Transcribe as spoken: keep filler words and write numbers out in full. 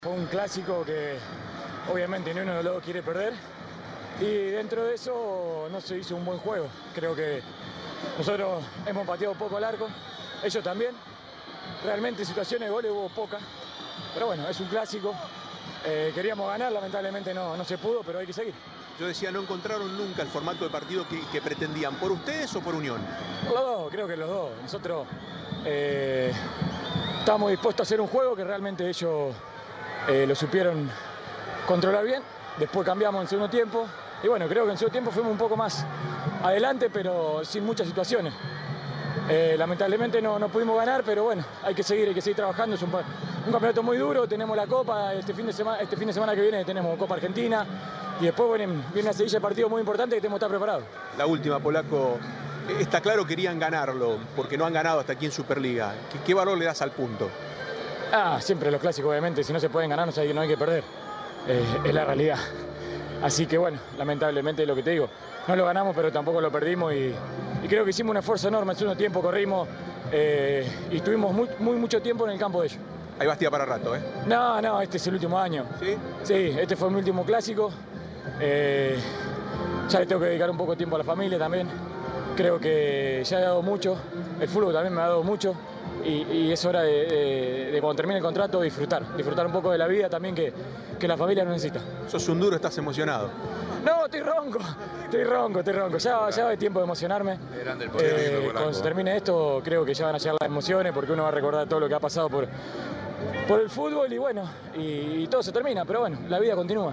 Fue un clásico que obviamente ni uno de los dos quiere perder y dentro de eso no se hizo un buen juego. Creo que nosotros hemos pateado poco al arco, ellos también. Realmente situaciones de goles hubo pocas, pero bueno, es un clásico. Eh, queríamos ganar, lamentablemente no, no se pudo, pero hay que seguir. Yo decía, no encontraron nunca el formato de partido que, que pretendían, ¿por ustedes o por Unión? Los dos, creo que los dos. Nosotros eh, estábamos dispuestos a hacer un juego que realmente ellos eh, lo supieron controlar bien. Después cambiamos en segundo tiempo y bueno, creo que en segundo tiempo fuimos un poco más adelante, pero sin muchas situaciones. Eh, lamentablemente no, no pudimos ganar, pero bueno, hay que seguir, hay que seguir trabajando. Es un, un campeonato muy duro, tenemos la Copa, este fin de semana, este fin de semana que viene tenemos Copa Argentina y después viene, viene una seguilla de partidos muy importante que tenemos que estar preparados. La última, Polaco, está claro que querían ganarlo, porque no han ganado hasta aquí en Superliga. ¿Qué, qué valor le das al punto? Ah, siempre los clásicos, obviamente, si no se pueden ganar no hay, no hay que perder, eh, es la realidad. Así que bueno, lamentablemente es lo que te digo, no lo ganamos pero tampoco lo perdimos y, y creo que hicimos un esfuerzo enorme, en segundo tiempo corrimos eh, y estuvimos muy, muy mucho tiempo en el campo de ellos. Hay Bastía para rato, ¿eh? No, no, este es el último año. ¿Sí? Sí, este fue mi último clásico. Eh, ya le tengo que dedicar un poco de tiempo a la familia también. Creo que ya he dado mucho, el fútbol también me ha dado mucho. Y, y es hora de, de, de cuando termine el contrato disfrutar, disfrutar un poco de la vida también que, que la familia no necesita. Sos un duro, estás emocionado. No, estoy ronco, estoy ronco, estoy ronco. Ya, ya va tiempo de emocionarme. Eh, cuando se termine esto creo que ya van a llegar las emociones porque uno va a recordar todo lo que ha pasado por, por el fútbol y bueno, y, y todo se termina, pero bueno, la vida continúa.